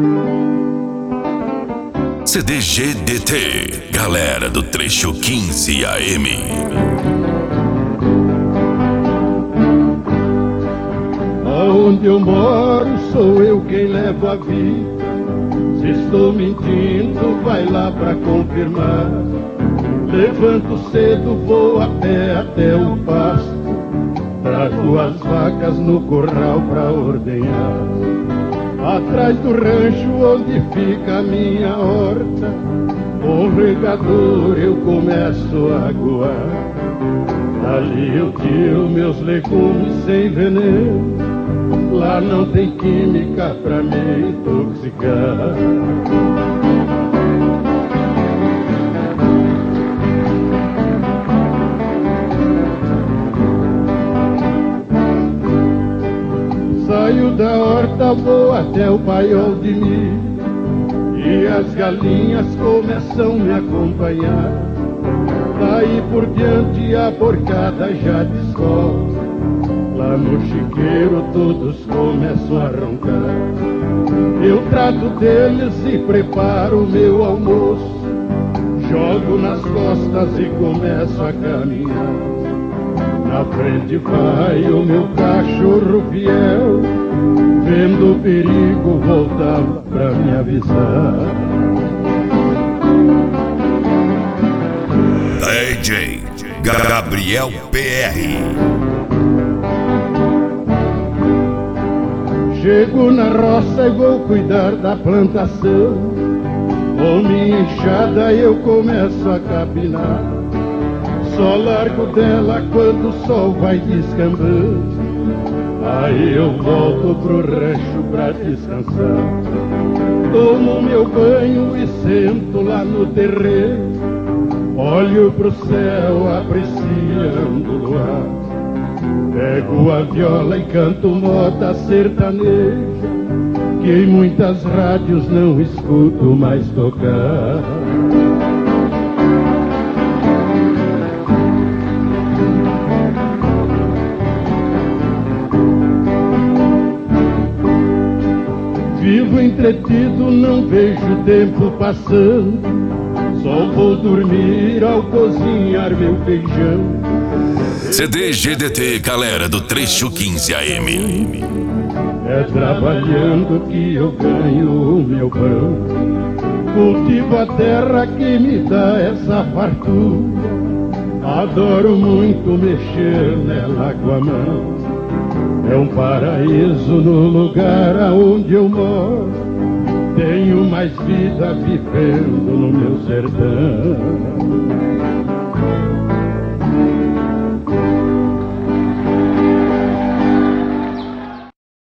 CDGDT, galera do trecho 15 AM. Aonde eu moro sou eu quem levo a vida. Se estou mentindo, vai lá pra confirmar. Levanto cedo, vou a pé até o pasto. Trago as vacas no curral pra ordenhar. Atrás do rancho onde fica a minha horta, com regador eu começo a aguar. Ali eu tiro meus legumes sem veneno, lá não tem química pra me intoxicar. Saio da horta, vou até o paiol de milho, e as galinhas começam a me acompanhar. Daí por diante a porcada já descola, lá no chiqueiro todos começam a roncar. Eu trato deles e preparo o meu almoço, jogo nas costas e começo a caminhar. Na frente vai o meu cachorro fiel, vendo o perigo voltava pra me avisar. DJ Gabriel PR. Chego na roça e vou cuidar da plantação, com minha enxada eu começo a capinar. Só largo dela quando o sol vai descambando, aí eu volto pro rancho pra descansar. Tomo meu banho e sento lá no terreiro, olho pro céu apreciando o luar. Pego a viola e canto moda sertaneja, que em muitas rádios não escuto mais tocar. Vivo entretido, não vejo o tempo passando, só vou dormir ao cozinhar meu feijão. CDGDT, galera do trecho 15 AM. É trabalhando que eu ganho o meu pão, cultivo a terra que me dá essa fartura. Adoro muito mexer nela com a mão, é um paraíso no lugar aonde eu moro. Tenho mais vida vivendo no meu sertão.